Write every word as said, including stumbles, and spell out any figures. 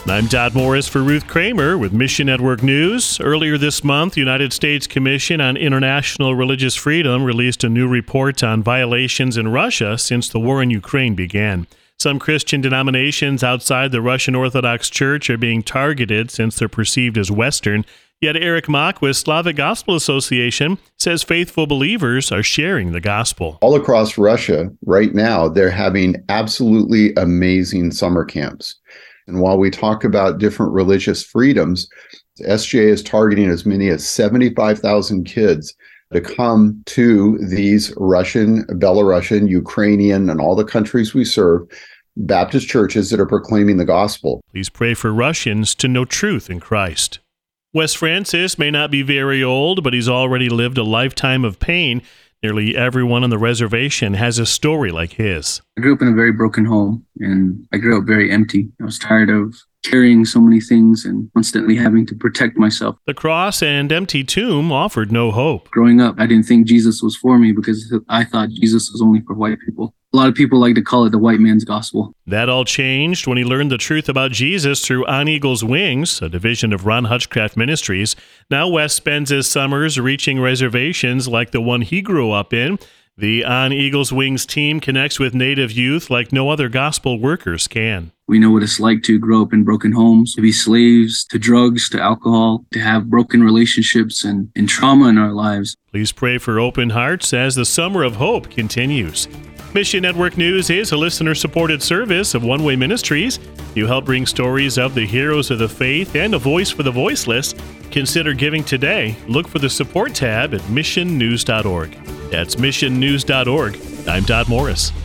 I'm Dot Morris for Ruth Kramer with Mission Network News. Earlier this month, the United States Commission on International Religious Freedom released a new report on violations in Russia since the war in Ukraine began. Some Christian denominations outside the Russian Orthodox Church are being targeted since they're perceived as Western. Yet Eric Mock with Slavic Gospel Association says faithful believers are sharing the gospel. All across Russia right now, they're having absolutely amazing summer camps. And while we talk about different religious freedoms, S G A is targeting as many as seventy-five thousand kids to come to these Russian, Belarusian, Ukrainian, and all the countries we serve, Baptist churches that are proclaiming the gospel. Please pray for Russians to know truth in Christ. Wes Francis may not be very old, but he's already lived a lifetime of pain. Nearly everyone on the reservation has a story like his. I grew up in a very broken home, and I grew up very empty. I was tired of carrying so many things and constantly having to protect myself. The cross and empty tomb offered no hope. Growing up, I didn't think Jesus was for me because I thought Jesus was only for white people. A lot of people like to call it the white man's gospel. That all changed when he learned the truth about Jesus through On Eagle's Wings, a division of Ron Hutchcraft Ministries. Now Wes spends his summers reaching reservations like the one he grew up in. The On Eagle's Wings team connects with Native youth like no other gospel workers can. We know what it's like to grow up in broken homes, to be slaves to drugs, to alcohol, to have broken relationships and, and trauma in our lives. Please pray for open hearts as the Summer of Hope continues. Mission Network News is a listener-supported service of One Way Ministries. You help bring stories of the heroes of the faith and a voice for the voiceless. Consider giving today. Look for the support tab at mission news dot org. That's mission news dot org. I'm Dot Morris.